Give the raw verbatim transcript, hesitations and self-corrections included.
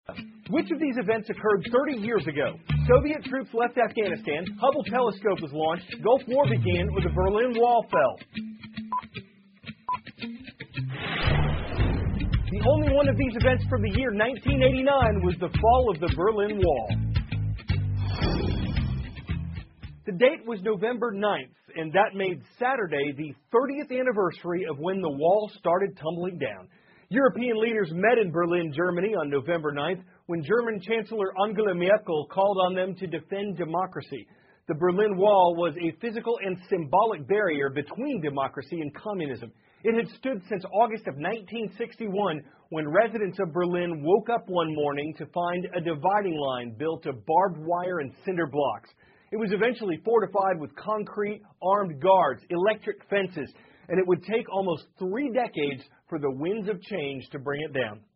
Which of these events occurred thirty years ago? Soviet troops left Afghanistan, Hubble telescope was launched, Gulf War began, or the Berlin Wall fell. The only one of these events from the year nineteen eighty-nine was the fall of the Berlin Wall. The date was November ninth, and that made Saturday the thirtieth anniversary of when the wall started tumbling down. European leaders met in Berlin, Germany on November ninth when German Chancellor Angela Merkel called on them to defend democracy. The Berlin Wall was a physical and symbolic barrier between democracy and communism. It had stood since August of nineteen sixty-one when residents of Berlin woke up one morning to find a dividing line built of barbed wire and cinder blocks. It was eventually fortified with concrete, armed guards, electric fences, and it would take almost three decades for the winds of change to bring it down.